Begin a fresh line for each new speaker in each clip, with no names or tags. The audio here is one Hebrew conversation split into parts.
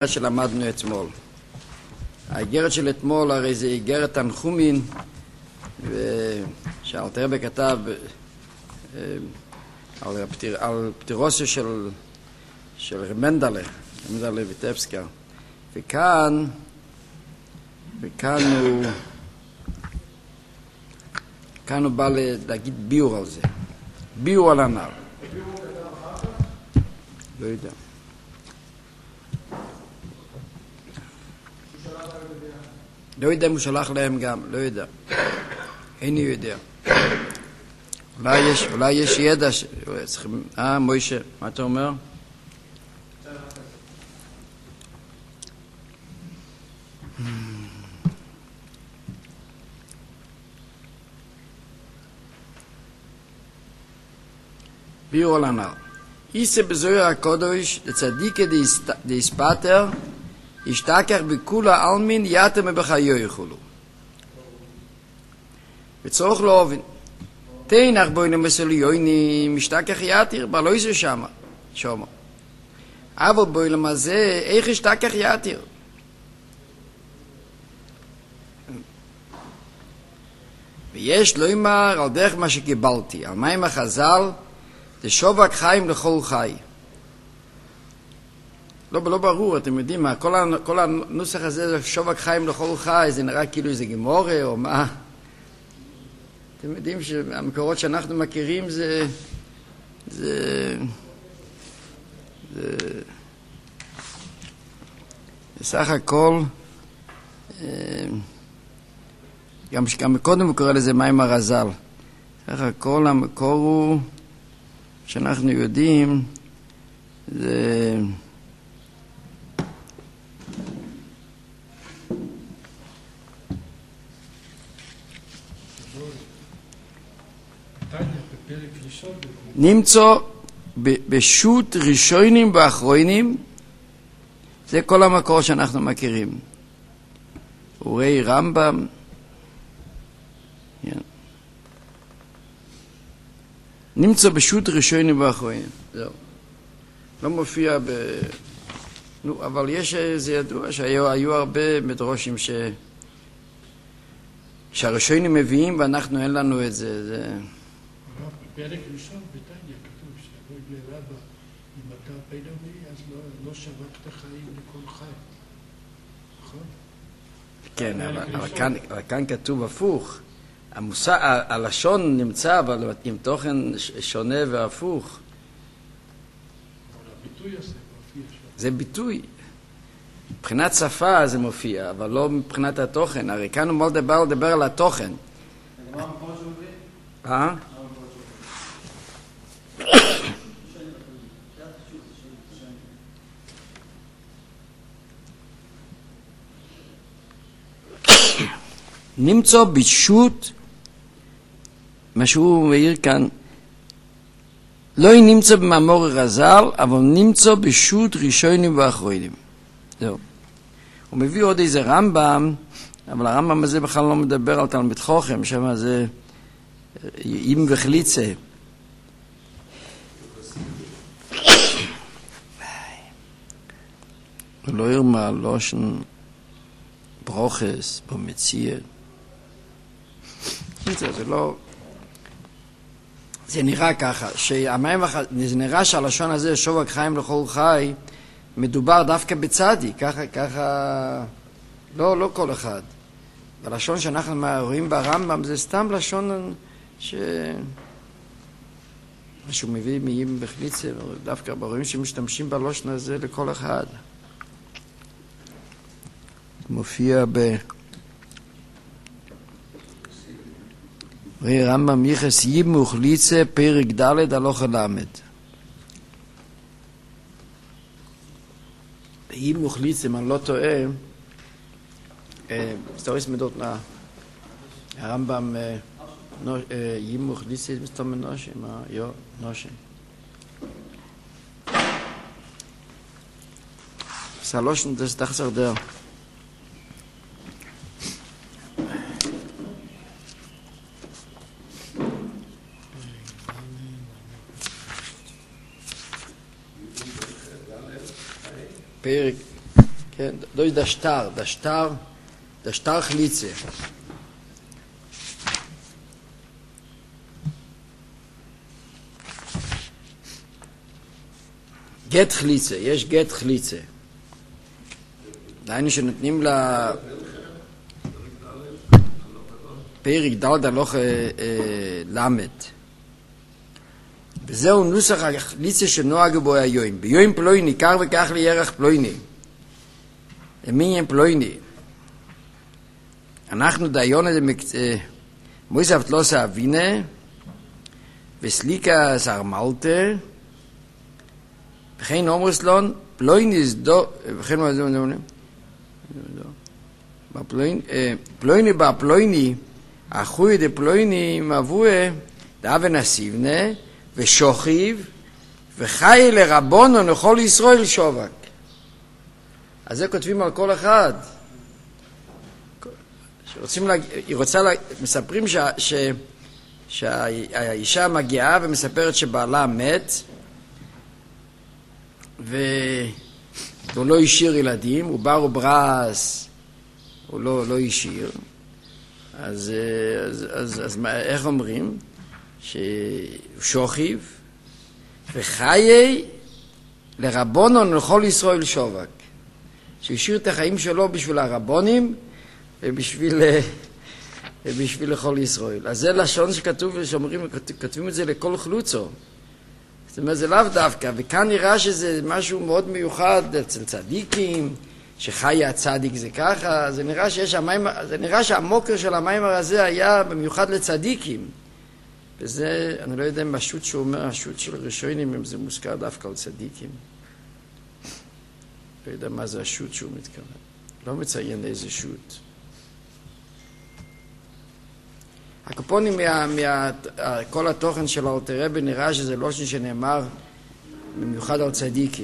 שלמדנו אתמול. האיגרת של אתמול הרי זה איגרת תנחומין, שאלתר רבי כתב על פטירוסו של מנדלה ויטבסקי, וכאן הוא בא להגיד ביור על זה, ביור על הנ"ל. לא יודע. לא יודע אם הוא שלח להם גם, לא יודע. איני יודע. אולי יש ידע צריכים... מוישה, מה אתה אומר? ביור על הנ"ל. איסה בזוהר הקודש לצדיקה דאיספטר ישתכח בכולה אלמין יתם בחיו יכולו. וצורך לא אובן. תנח בוינו מסוליוני משתכח יתיר, בלוי זה שמה. אבל בוילם הזה, איך ישתכח יתיר? ויש לא אמר על דרך מה שקיבלתי, על מים החז"ל, זה שובק חיים לכל חי. לא ברור, אתם יודעים מה, כל הנוסח הזה, שובק חיים לכל חי, זה נראה כאילו איזה גמורה או מה. אתם יודעים שהמקורות שאנחנו מכירים זה סך הכל, גם קודם הוא קורא לזה מים הרז"ל. סך הכל המקור הוא, שאנחנו יודעים, זה... נמצא בשו"ת ראשונים ואחרונים, זה כל המקור שאנחנו מכירים. אורי רמב"ם, נמצא בשו"ת ראשונים ואחרונים, זהו. לא מופיע אבל זה ידוע שהיו הרבה מדרושים שהראשונים מביאים ואנחנו אין לנו את זה.
בפרק ראשון בתניא כתוב שאבוי לרבא, אם אתה פדומי אז לא שבקת חיים לכל חי, נכון?
כן, אבל כאן כתוב הפוך. הלשון נמצא, אבל עם תוכן שונה והפוך.
אבל הביטוי הזה מופיע שם.
זה ביטוי. מבחינת שפה זה מופיע, אבל לא מבחינת התוכן. הרי כאן הוא לדבר על התוכן.
מה המקור שאומרים?
אה? נמצא בשו"ת, מה שהוא מעיר כאן, לא נמצא במאמר רז"ל, אבל נמצא בשו"ת ראשונים ואחרונים. זהו. הוא מביא עוד איזה רמב"ם, אבל הרמב"ם הזה בכלל לא מדבר על תלמיד חכם, שם זה אים וחליצה. לא ירמה, לושן, ברוכס, במציאות. זה לא... זה נראה ככה, זה נראה שהלשון הזה, שובק חיים לכל חי, מדובר דווקא בצדי, ככה, לא כל אחד. הלשון שאנחנו רואים ברמב"ם זה סתם לשון שהוא מביא מיים בחליצה, דווקא רואים שמשתמשים בלשון הזה לכל אחד. מופיע רמב"ם יחס יים וחליצה פרק ד' הלכה ל'. יים וחליצה, אם אני לא טועה, סטוריס מדות הרמב"ם יים וחליצה מסתום מנושם, נושם. סלושן דס תחסר דר. פרק כן, durch der Star Chlitze. גט חליצה, יש גט חליצה. דהיינו שנותנים לה פרק ד' הלוך למד. וזהו נוסח החליצה שנוהג בו היום. ביום פלויני, כך וכך לירח פלויני. למינין פלויני. אנחנו דיון מויסף תלוסה אבינה, וסליקה סרמלתה, וכן אומרסלון, פלויני זדו, וכן מה זה אומר? פלויני בפלויני, אחוי דפלויני מבואה, דאבן הסיבנה, ושוחיב, וחי לרבונו לכל ישראל שובק. אז זה כותבים על כל אחד. מספרים שהאישה מגיעה ומספרת שבעלה מת, והוא לא השאיר ילדים, הוא בר וברס, הוא לא השאיר. אז איך אומרים? ששוחיב וחיי לרבונון לכל ישראל שובק. שהשאיר את החיים שלו בשביל הרבונים ובשביל לכל ישראל. אז זה לשון שכתוב, כתבים את זה לכל חלוצו. זאת אומרת, זה לאו דווקא, וכאן נראה שזה משהו מאוד מיוחד אצל צדיקים, שחי הצדיק זה ככה, זה נראה שהמוקר של המיימר הזה היה במיוחד לצדיקים. וזה, אני לא יודע אם השו"ת שהוא אומר, השו"ת של ראשונים, אם זה מוזכר דווקא על צדיקים. לא יודע מה זה השו"ת שהוא מתכוון. לא מציין איזה שו"ת. הקופונים כל התוכן של אלתר רבי נראה שזה לא שנאמר במיוחד על צדיקים.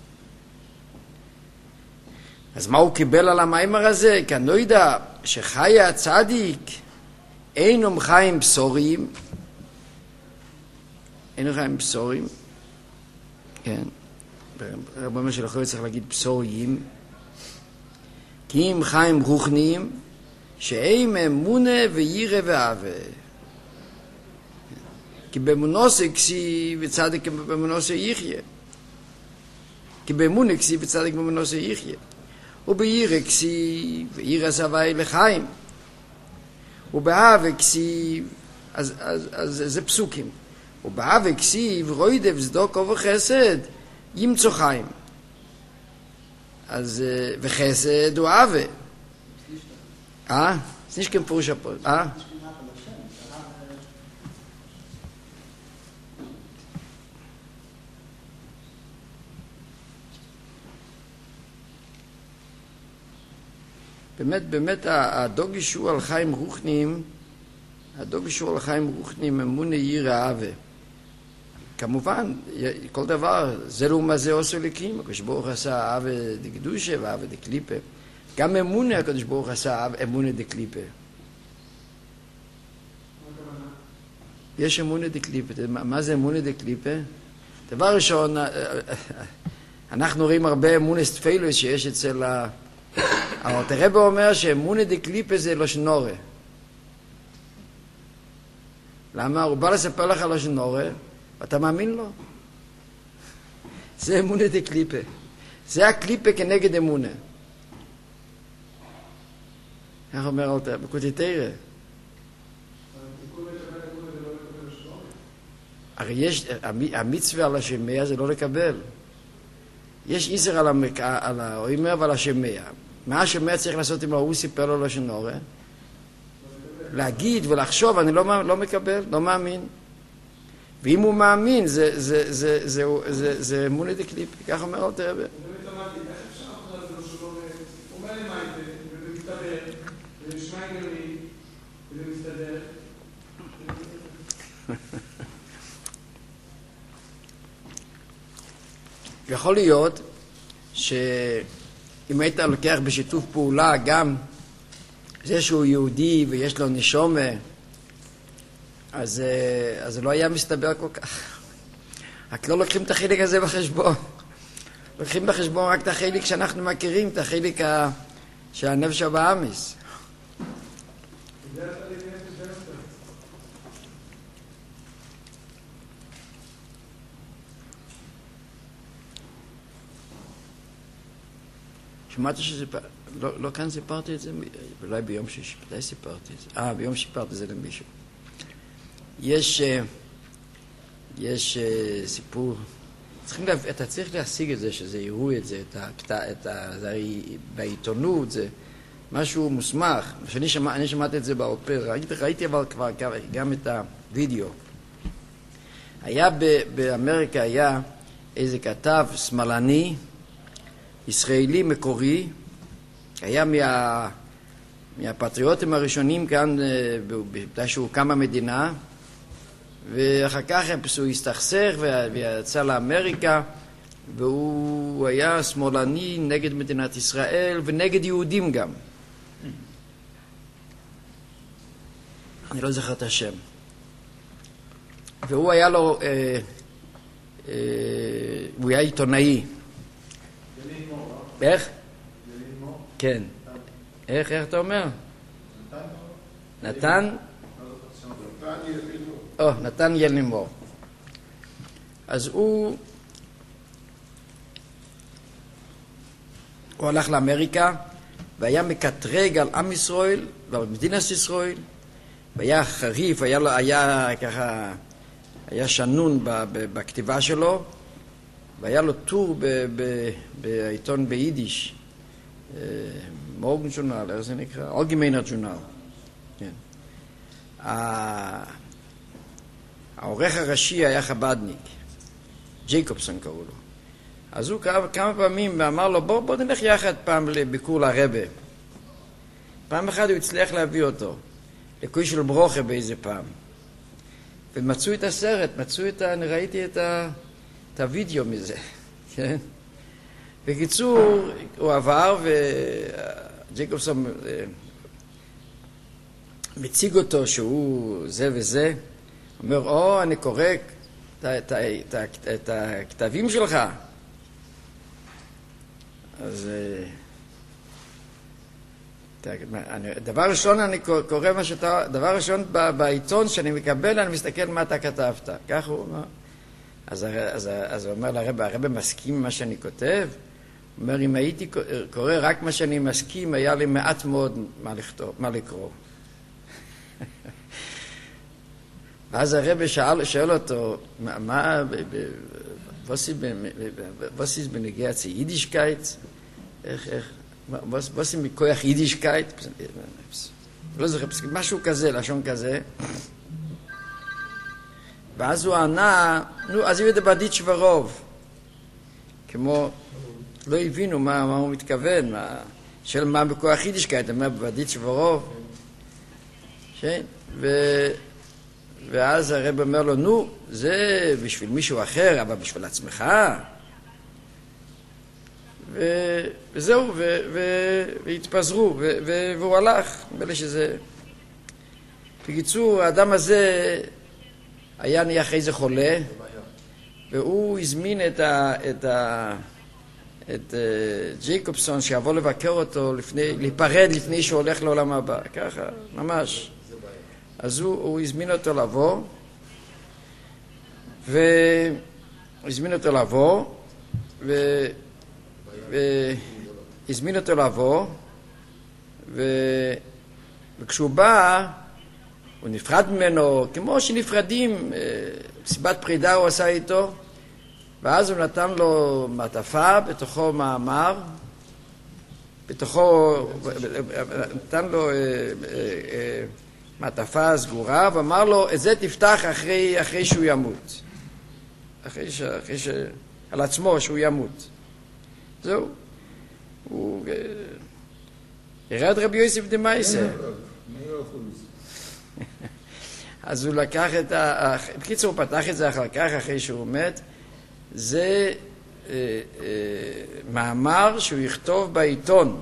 אז מה הוא קיבל על המיימר הזה? כי אני לא יודע שחי הצדיק אינם חיים בשורים, אינם חיים בשורים, כן, ברמה של אחרי צריך להגיד בשורים, כי הם חיים רוחניים, שהם אמונה וירא ואהבה. כי באמונוסה כסיב וצדיק באמונוסה יחיה. כי באמונה כסיב וצדיק באמונוסה יחיה. ובירא כסיב וירא סבי לחיים. ובאהבה כסיב, אז זה פסוקים. ובאהבה כסיב רוידב צדוק וחסד ימצוא חיים. אז וחסד הוא אהבה. ist nicht kein Purusha. באמת הדוג ישור על חיים רוחניים, אמונה ירא אהבה. כמובן, כל דבר, זה לא מה זה עושה לקים, הקדוש ברוך עשה אהבה דקדושה ואהבה דקליפה. גם אמונה הקדוש ברוך עשה אמונה דקליפה. יש אמונה דקליפה. מה זה אמונה דקליפה? דבר ראשון, אנחנו רואים הרבה אמונס תפילוס שיש אצל אלתר רבי אומר שאמונה דקליפה זה לא שנורא. למה? הוא בא לספר לך לא שנורא ואתה מאמין לו. זה אמונה דקליפה. זה הקליפה כנגד אמונה. איך אומר אלתר? בקוטי הרי יש, המצווה על השמע זה לא לקבל. יש איסר על האומר ועל השמע. מה השמע צריך לעשות אם הוא סיפר לו לא שנורא? להגיד ולחשוב, אני לא מקבל, לא מאמין. ואם הוא מאמין, זה אמונה דקליפה. כך אומר אלתר רבי. יכול להיות שאם היית לוקח בשיתוף פעולה גם זה שהוא יהודי ויש לו נשומה, אז זה לא היה מסתבר כל כך. רק לא לוקחים את החלק הזה בחשבון. לוקחים בחשבון רק את החלק שאנחנו מכירים, את החלק של הנפש הבאמיס. שמעתי שזה, לא כאן סיפרתי את זה, אולי ביום שישי, מתי סיפרתי את זה? ביום סיפרתי את זה למישהו. יש סיפור, אתה צריך להשיג את זה, שזה יראו את זה, בעיתונות, זה משהו מוסמך. אני שמעתי את זה באופרה, ראיתי אבל כבר גם את הוידאו. היה באמריקה, היה איזה כתב שמאלני, ישראלי מקורי, היה מהפטריוטים הראשונים כאן, בגלל שהוא קם המדינה, ואחר כך הוא הסתכסך ויצא לאמריקה, והוא היה שמאלני נגד מדינת ישראל ונגד יהודים גם. אני לא זוכר את השם. והוא היה לו, הוא היה עיתונאי. איך? כן. איך אתה אומר? נתן? נתן ילנימור. אז הוא הלך לאמריקה והיה מקטרג על עם ישראל ועל מדינת ישראל, והיה חריף, היה שנון בכתיבה שלו, והיה לו טור בעיתון ביידיש, מורגן ג'ורנל, איך זה נקרא? אולגמיינה ג'ורנל. כן. העורך הראשי היה חבדניק, ג'ייקובסון קראו לו. אז הוא כמה פעמים ואמר לו, בוא נלך יחד פעם לביקור לרבה. פעם אחת הוא הצליח להביא אותו, לקוי של ברוכה באיזה פעם. ומצאו את הסרט, אני ראיתי את הוידאו מזה, כן? בקיצור, הוא עבר וג'ייקובסון מציג אותו שהוא זה וזה, אומר, אני קורא את הכתבים שלך. אז דבר ראשון אני קורא מה שאתה, דבר ראשון בעיתון שאני מקבל, אני מסתכל מה אתה כתבת. כך הוא אומר. אז הוא אומר הרב מסכים עם מה שאני כותב? הוא אומר, אם הייתי קורא רק מה שאני מסכים, היה לי מעט מאוד מה לקרוא. ואז הרב שואל אותו, was ist בנגיעה zu יידישקייט? was ist mit כוח יידישקייט? לא זוכר, משהו כזה, לשון כזה. ואז הוא ענה, אז הוא ידע בדיץ' ורוב. כמו, לא הבינו מה הוא מתכוון, של מה בכוח יידישקייט, אומר בדיץ' ורוב. ואז הרב אומר לו, זה בשביל מישהו אחר, אבל בשביל עצמך. וזהו, והתפזרו, והוא הלך. בלי שזה... בקיצור, האדם הזה היה נהיה אחרי זה חולה, והוא הזמין את ג'ייקובסון שיבוא לבקר אותו, להיפרד לפני שהוא הולך לעולם הבא. ככה, ממש. אז הוא הזמין אותו לבוא, והזמין אותו לבוא, וכשהוא בא, הוא נפרד ממנו, כמו שנפרדים, סיבת פרידה הוא עשה איתו, ואז הוא נתן לו מעטפה, בתוכו מאמר, נתן לו מעטפה סגורה, ואמר לו, את זה תפתח אחרי שהוא ימות. על עצמו שהוא ימות. זהו. הוא ירד רבי יוסף דמייסה. אז הוא לקח בקיצור, הוא פתח את זה אחר כך, אחרי שהוא מת. זה מאמר שהוא יכתוב בעיתון.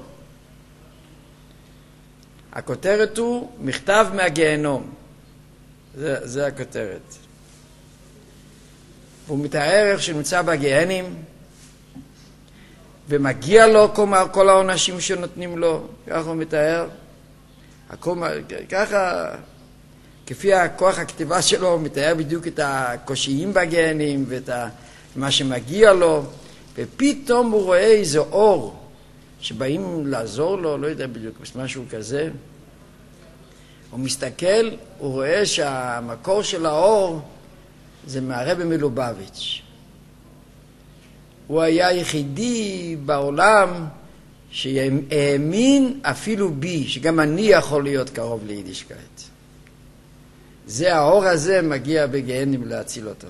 הכותרת הוא מכתב מהגיהנום. זה הכותרת. הוא מתאר איך שנמצא בגיהנים, ומגיע לו כל העונשים שנותנים לו, ככה הוא מתאר. ככה, כפי הכוח הכתיבה שלו, הוא מתאר בדיוק את הקושיים בגנים ואת מה שמגיע לו, ופתאום הוא רואה איזה אור שבאים לעזור לו, לא יודע בדיוק, משהו כזה. הוא מסתכל, הוא רואה שהמקור של האור זה מהרבי מלובביץ'. הוא היה היחידי בעולם שהאמין אפילו בי, שגם אני יכול להיות קרוב ליידישקייט. זה האור הזה מגיע בגהנים להציל אותו.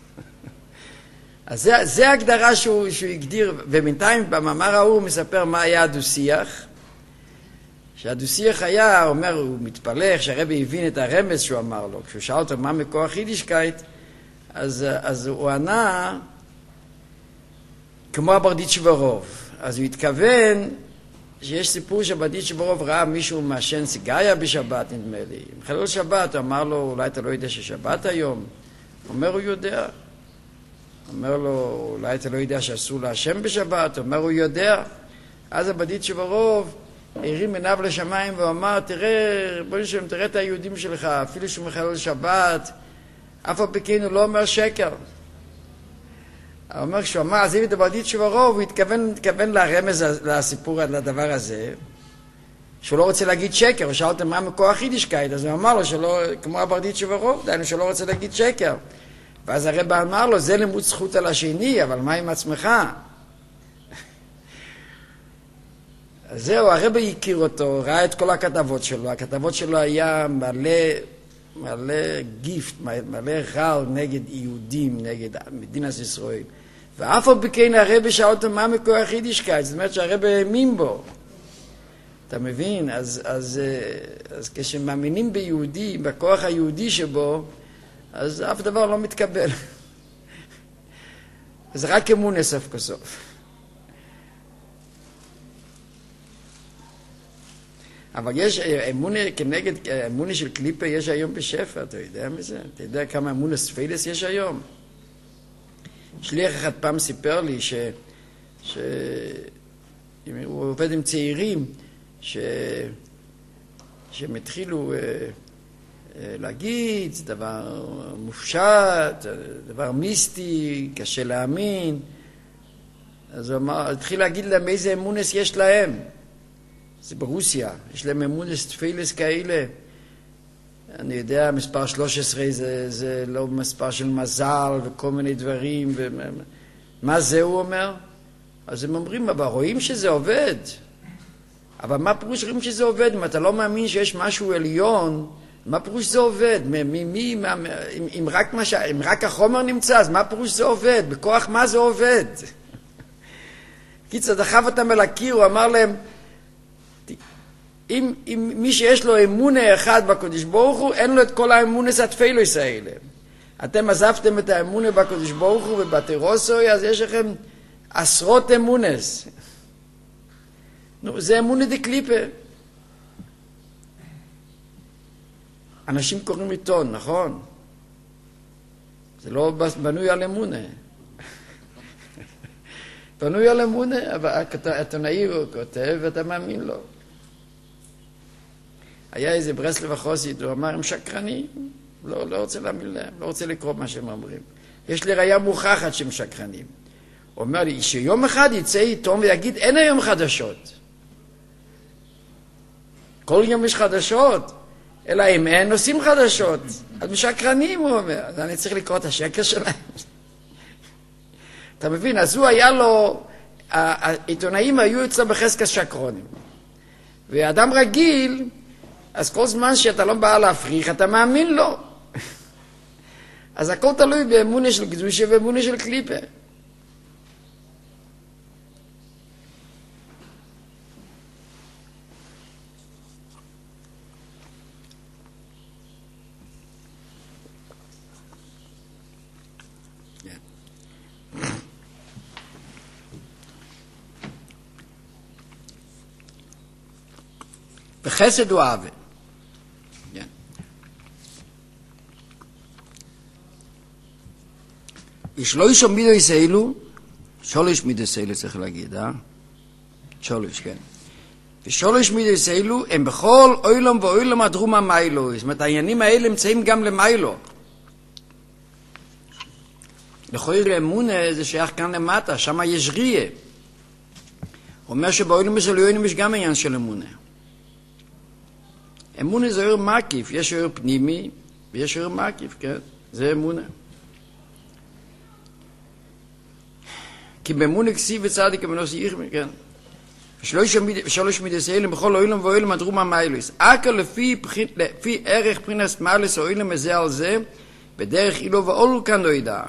אז זה ההגדרה שהוא הגדיר, ובינתיים במאמר ההוא הוא מספר מה היה הדו-שיח. שהדו-שיח היה, הוא מתפלח, שהרבי הבין את הרמז שהוא אמר לו. כשהוא שאל אותו מה מכוח יידישקייט, אז הוא ענה כמו הברדיצ'ב רוב. אז הוא התכוון שיש סיפור שברדיצ'ב רוב ראה מישהו מעשן סיגריה בשבת, נדמה לי. מחלל שבת, הוא אמר לו, אולי אתה לא יודע ששבת היום? הוא אומר, הוא יודע. אומר לו, אולי אתה לא יודע שאסור להשם בשבת? אומר, הוא יודע. אז הברדיצ'ב רוב הרים עיניו לשמיים ואמר, תראה, בוא נשאר, תראה את היהודים שלך, אפילו שהוא מחלל שבת, אף על פי כן הוא לא אומר שקר. הוא אומר, כשהוא אמר, עזיב את הברדיצ'ב רוב, הוא התכוון לרמז לסיפור, לדבר הזה, שהוא לא רוצה להגיד שקר. הוא שאל אותם מה מכוח יידישקייט, אז הוא אמר לו שלא, כמו הברדיצ'ב רוב, דיינו שלא רוצה להגיד שקר. ואז הרב אמר לו, זה לימוד זכות על השני, אבל מה עם עצמך? אז זהו, הרב הכיר אותו, ראה את כל הכתבות שלו. הכתבות שלו היה מלא גיפט, מלא רעל נגד יהודים, נגד מדינת ישראל. ואף על פי כן הרב שאל אותו מה מכוח יידישקייט, זאת אומרת שהרב האמין בו. אתה מבין? אז כשמאמינים ביהודי, בכוח היהודי שבו, אז אף דבר לא מתקבל. זה רק אמונה סוף כסוף. אבל יש אמונה כנגד, אמונה של קליפה יש היום בשפע, אתה יודע מזה? אתה יודע כמה אמונה ספילס יש היום? שליח אחד פעם סיפר לי הוא עובד עם צעירים שהם התחילו להגיד, זה דבר מופשט, דבר מיסטי, קשה להאמין. אז הוא התחיל להגיד להם איזה אמונס יש להם. זה ברוסיה, יש להם אמונס תפילס כאלה. אני יודע, מספר 13 זה לא מספר של מזל וכל מיני דברים. מה זה הוא אומר? אז הם אומרים, אבל רואים שזה עובד. אבל מה פירוש רואים שזה עובד? אם אתה לא מאמין שיש משהו עליון, מה פירוש זה עובד? אם רק החומר נמצא, אז מה פירוש זה עובד? בכוח מה זה עובד? קיצר, דחף אותם אל הקיר, הוא אמר להם, אם מי שיש לו אמונה אחד בקדוש ברוך הוא, אין לו את כל האמונס התפילוס האלה. אתם עזבתם את האמונה בקדוש ברוך הוא ובתירוסוי, אז יש לכם עשרות אמונס. נו, זה אמונה דקליפה. אנשים קוראים עיתון, נכון? זה לא בנוי על אמונה. בנוי על אמונה, אבל העיתונאי הוא כותב ואתה מאמין לו. היה איזה ברסלב החוסית, הוא אמר, הם שקרנים, לא רוצה להאמין להם, לא רוצה לקרוא מה שהם אומרים. יש לי ראיה מוכחת שהם שקרנים. הוא אומר לי, שיום אחד יצא עיתון ויגיד, אין היום חדשות. כל יום יש חדשות, אלא אם אין עושים חדשות. אז משקרנים, הוא אומר, אז אני צריך לקרוא את השקר שלהם. אתה מבין? אז הוא היה לו, העיתונאים היו אצלו בחזקת שקרונים. ואדם רגיל, אז כל זמן שאתה לא בא להפריך, אתה מאמין לו. אז הכל תלוי באמונה של קדושה ואמונה של קליפה. וחסד הוא אהבה. יש לא איש עמידו יסאילו, שולש מידס אלו צריך להגיד, שולש, כן. ושולש מידס אלו הם בכל אוילום ואוילום הדרום המיילו. זאת אומרת, העניינים האלה נמצאים גם למיילו. לכויר אמונה זה שייך כאן למטה, שם יש ריה. הוא אומר שבאוילום ושלויונים יש גם עניין של אמונה. אמונה זה אור מקיף, יש אור פנימי ויש אור מקיף, כן? זה אמונה. כי באמונה כסיב וצדיק אמנוס יחמי, כן? ושלוש מידס אלו בכל אוילום ואוילום הדרום המיילוס. אקר לפי ערך פרינס מעלס אוילום הזה על זה, בדרך אילו ואולו כאן לא ידע.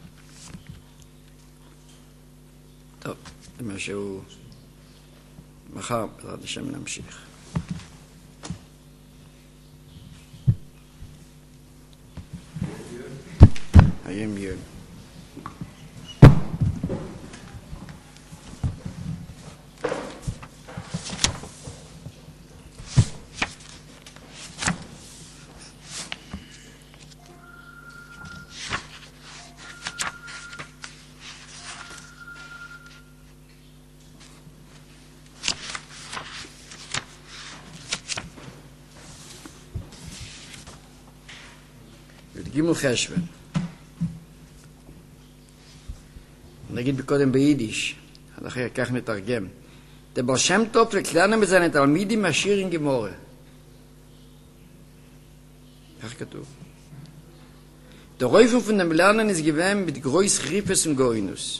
טוב, זה משהו... מחר, בעזרת השם נמשיך. היום יום. גימל חשבן. נגיד קודם ביידיש, אחר כך נתרגם. Der Baal Shem Tov lernen mit seinen Talmidim Ashir in Gemore. כך כתוב. Der Räufe von dem Lernen ist gewähnt mit Groß Riefes und Goinus.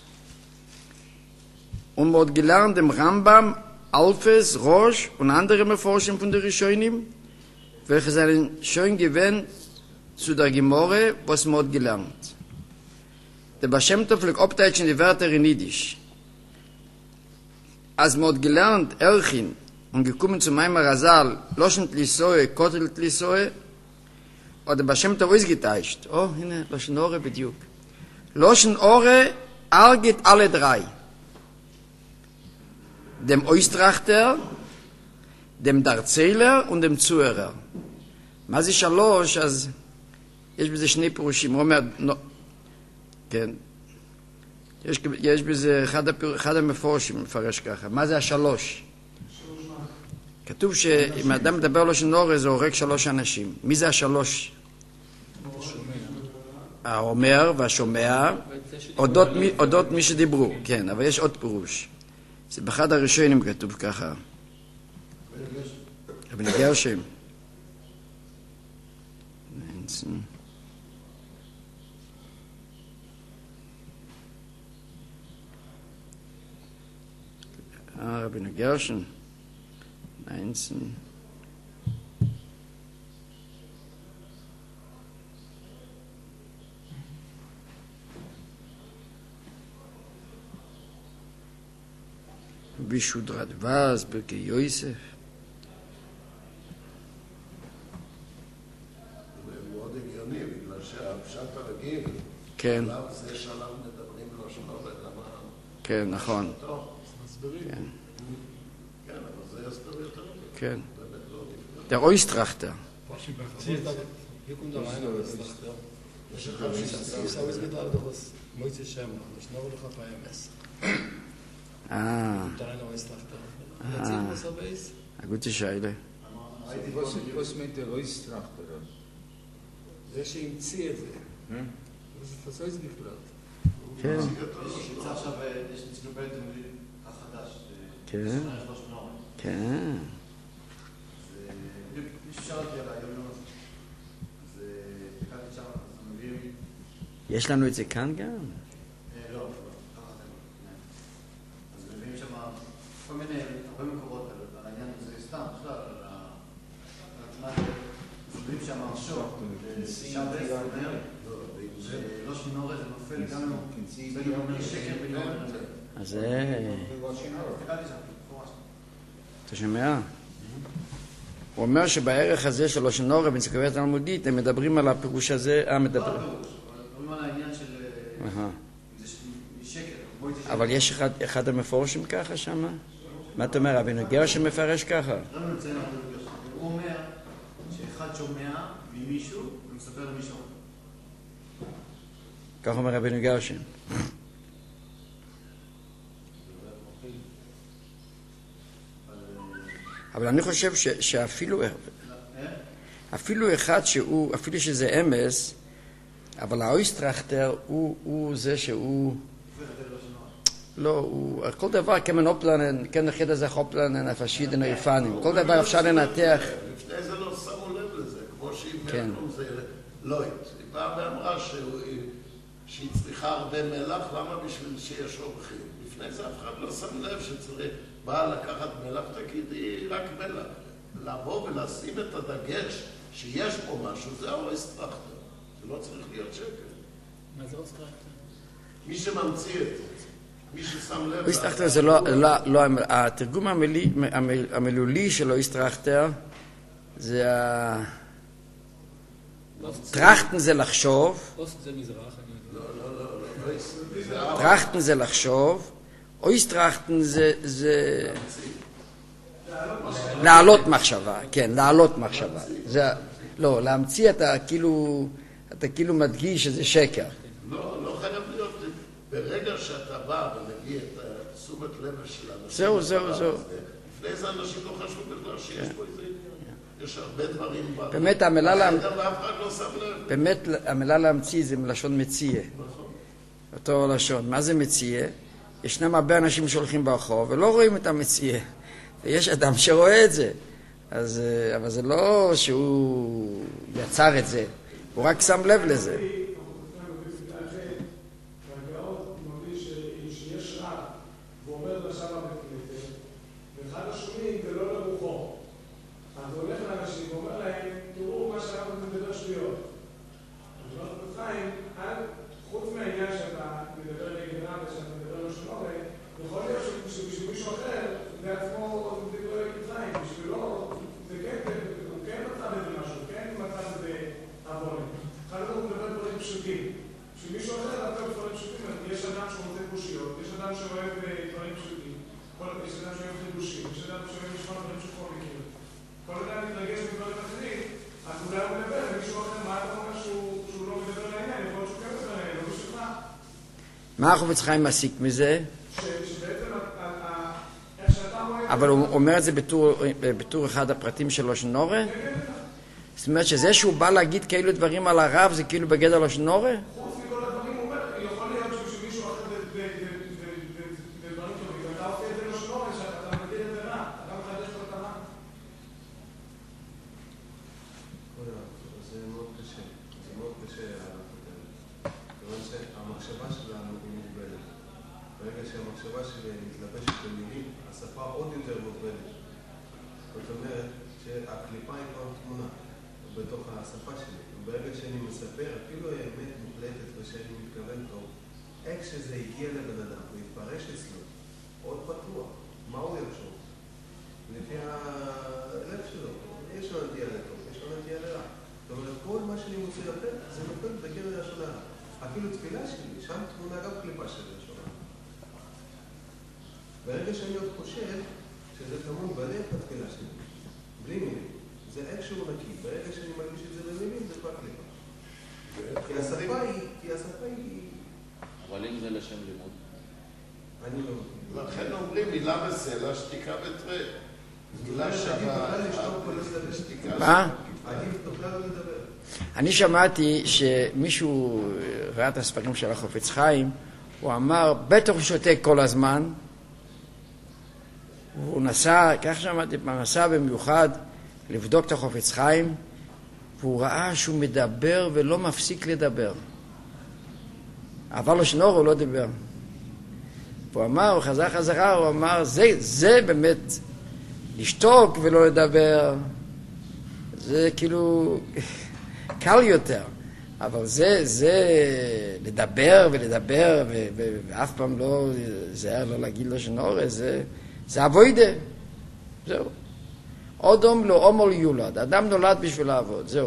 Und man hat gelernt dem Rambam, Alfes, Rosh und andere Meforschen von der Rishonim, welche seien schön gewähnt zu der Gemore, was man hat gelernt. Der Baal Shem Tov legt abteitschen die Wörter in Yiddish. Als man hat gelernt, Erchin, und gekommen zu meinem Razal, Loschen Tlisoe, Kotel Tlisoe, hat der Baal Shem Tov ausgeteilt. Oh, hine, Loschen Ore bediuk. Loschen Ore arget alle drei. Dem Oistrachter, dem Darzähler und dem Zuhörer. Was ist Shalosh, als יש בזה שני פירושים, הוא אומר, כן, יש בזה אחד המפורשים מפרש ככה, מה זה השלוש? כתוב שאם האדם מדבר לו שנורא זה הורג 3 אנשים, מי זה השלוש? האומר והשומע, אודות מי שדיברו, כן, אבל יש עוד פירוש, זה באחד הראשונים כתוב ככה, אבל גרשם, Rabbi Gershon, 19. Bishudrat Vaz, Birke Yosef.
מאוד הגיוני, בגלל שהפשט הרגיל,
כן.
זה שאנחנו מדברים לא שלא, למה...
כן, נכון.
כן. כן, אבל זה יסתר יותר.
כן. Der Oistrachter.
Hier kommt der eine Oistrachter. Ich habe es gedacht, dass Moise Shem, ich noch noch bei MS. Der eine Oistrachter. Erzähl was aber ist.
Eine gute Scheide.
Was mit der Oistrachter?
זה שהמציא את זה. זה פסויס בכלל.
כן.
שיצא עכשיו, יש אצלנו בעצם החדש.
כן. כן.
מישהו שאל אותי על היום הזה. אז תקעתי שם, אז מביאים...
יש לנו את זה כאן גם?
לא, ככה זה לא. אז מביאים שם כל מיני, הרבה מקורות על העניין הזה, סתם, בכלל, על מביאים שם הרשור, שם בית אומר, שלא שנורא זה נופל גם לו, בין אומר שקר בין אומר הזה.
אז זה...
תקעתי שם, פורש.
אתה שומע? הוא אומר שבערך הזה של לשון הרע בנציקוריה התלמודית הם מדברים על הפירוש הזה, מדברים.
מדברים על העניין של שקר.
אבל יש אחד המפורשים ככה שם? מה אתה אומר, רבינו גרשם מפרש ככה?
הוא אומר שאחד שומע ממישהו ומספר למישהו.
כך אומר רבינו גרשם. אבל אני חושב אפילו אחד שהוא, אפילו שזה אמס, אבל האויסטראכטר הוא זה שהוא... לא, הוא... כל דבר כמן אופלנן, כן נכד הזה אופלנן, הפשידן היפנים, כל דבר אפשר לנתח.
לפני זה לא שמו לב לזה, כמו שהיא מלכום זה לויט. היא באה ואמרה שהיא צריכה הרבה מלח, למה בשביל שיש אורחים? לפני זה אף אחד לא שם לב שצריך, באה לקחת מלח, תגידי רק מלח. לבוא ולשים את הדגש שיש פה משהו, זה האויסטראכטר. זה לא צריך להיות שקל.
מה זה אויסטראכטר?
מי שממציא את זה. מי ששם לב...
אויסטראכטר זה לא... התרגום המילולי של אויסטראכטר זה טראכטן זה לחשוב.
אוסט זה מזרח, אני יודע.
לא.
טראכטן זה לחשוב. אויסטראכטן זה... להעלות מחשבה, כן, להעלות מחשבה. לא, להמציא אתה כאילו מדגיש שזה שקר.
לא חייב להיות. ברגע שאתה בא ומגיע את תשומת לב של אנשים...
זהו.
לפני זה אנשים לא חשבו בכלל שיש פה איזה עניין. יש הרבה דברים...
באמת המילה
ואף אחד לא שם לב.
באמת המילה להמציא זה מלשון מציע. אותו לשון. מה זה מציע? ישנם הרבה אנשים שהולכים ברחוב ולא רואים את המציע. ויש אדם שרואה את זה. אבל זה לא שהוא יצר את זה. הוא רק שם לב לזה. מה החופץ חיים מסיק מזה? אבל הוא אומר את זה בתור אחד הפרטים של לושן נורא? זאת אומרת שזה שהוא בא להגיד כאילו דברים על הרב זה כאילו בגדר לושן נורא?
חוץ מכל הדברים הוא אומר, יכול להיות שמישהו אחר בדברים טובים, ואתה עושה את זה לושן נורא, שאתה מגדיר את זה רע, אתה מחדש לו את הרע.
זה מאוד קשה, כיוון שהמחשבה שלנו היא מוגבלת. ברגע שהמחשבה שלי מתלבשת במילים, השפה עוד יותר מוגבלת. זאת אומרת שהקליפה היא כבר תמונה בתוך השפה שלי. ברגע שאני מספר, אפילו האמת מוחלטת ושאני מתכוון טוב, איך שזה הגיע לבן אדם, הוא יתפרש אצלו, עוד פתוח, מה הוא יחשוב? לפי הלב שלו, יש לו נטייה לטוב, יש לו נטייה לרע. זאת אומרת, כל מה שאני מוצא לפה, זה נופל בגדר לשון הרע. אפילו תפילה שלי, שם תמונה גם קליפה של לשון הרע. ברגע שאני עוד חושב שזה טמון בלב התפילה שלי, בלי מילים, זה איכשהו נקי. ברגע שאני מרגיש את זה במילים, זה כבר קליפה. כי השפה היא...
אבל אם זה לשם לימוד?
אני לא מבין.
לכן אומרים מילה בסלע, שתיקה בתרי. מילה שווה, שתיקה...
מה?
עדיף בכלל לא לדבר.
אני שמעתי שמישהו ראה את הספרים של החופץ חיים, הוא אמר, בטח הוא שותק כל הזמן, הוא נסע, כך שמעתי, נסע במיוחד לבדוק את החופץ חיים, והוא ראה שהוא מדבר ולא מפסיק לדבר. אבל לו שנור הוא לא דיבר. הוא אמר, הוא חזר חזרה, הוא אמר, זה באמת לשתוק ולא לדבר, זה כאילו קל יותר. אבל זה לדבר ולדבר, ואף פעם לא, זה לא להגיד לו שנור, זה אבוידה. זהו. אודום לא אומו ליולד. אדם נולד בשביל לעבוד. זהו.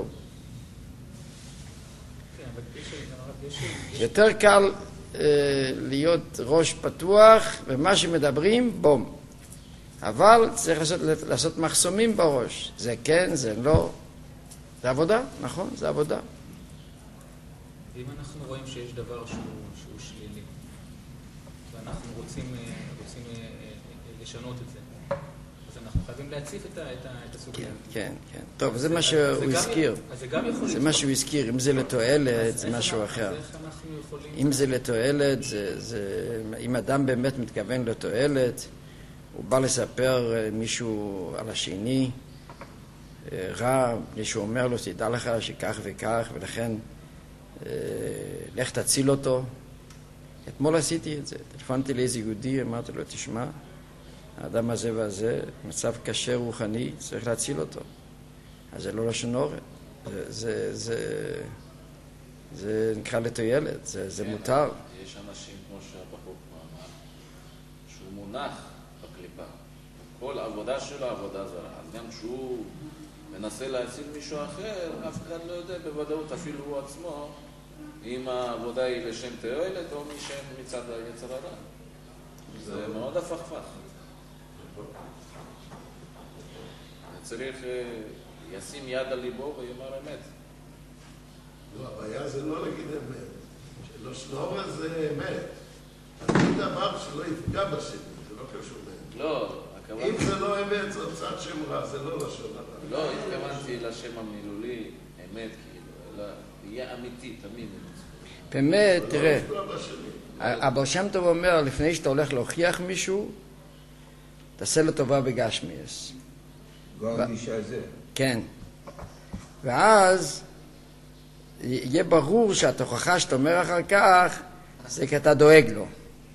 יותר קל להיות ראש פתוח, ומה שמדברים, בום. אבל צריך לעשות מחסומים בראש. זה כן, זה לא. זה עבודה, נכון? זה עבודה.
ואם אנחנו רואים שיש דבר שהוא שלילי, ואנחנו רוצים לשנות את זה, אז
אז אנחנו חייבים להציף את הסוגיה.
כן. טוב, זה מה שהוא הזכיר. זה מה שהוא הזכיר. אם זה לתועלת, זה משהו אחר. אם זה לתועלת, אם אדם באמת מתכוון לתועלת, הוא בא לספר מישהו על השני, רע, מישהו אומר לו, תדע לך שכך וכך, ולכן לך תציל אותו. אתמול עשיתי את זה. טלפנתי לאיזה יהודי, אמרתי לו, תשמע, האדם הזה והזה, מצב קשה רוחני, צריך להציל אותו. אז זה לא לשון הרע. זה נקרא לתועלת, זה מותר.
יש אנשים, כמו שהבחור אמר, שהוא מונח בקליפה. כל העבודה שלו עבודה זרה. אז גם כשהוא מנסה להציל מישהו אחר, אף אחד לא יודע בוודאות, אפילו הוא עצמו, אם העבודה היא לשם תועלת או משם מצד היצר הרע. זה מאוד הפכפך. צריך ישים יד על ליבו ויאמר אמת.
לא, הבעיה זה לא להגיד אמת. שלא שנורא זה אמת. אני דבר שלא יפגע בשני, זה לא קשור לאמת.
לא,
אם זה לא אמת, זה צד שם רע, זה לא לשון הרע.
לא, התכוונתי לשם המילולי, אמת כאילו, אלא יהיה אמיתי, תמיד.
באמת, תראה, הבר שם טוב אומר, לפני שאתה הולך להוכיח מישהו, תעשה לו טובה בגשמיאס.
גם אישה זה.
כן. ואז יהיה ברור שהתוכחה שאתה אומר אחר כך, זה כי אתה דואג לו.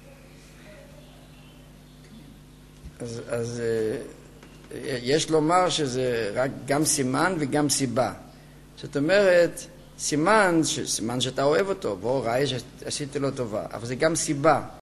אז יש לומר שזה רק גם סימן וגם סיבה. זאת אומרת, סימן שאתה אוהב אותו, בוא ראה שעשיתי לו טובה, אבל זה גם סיבה.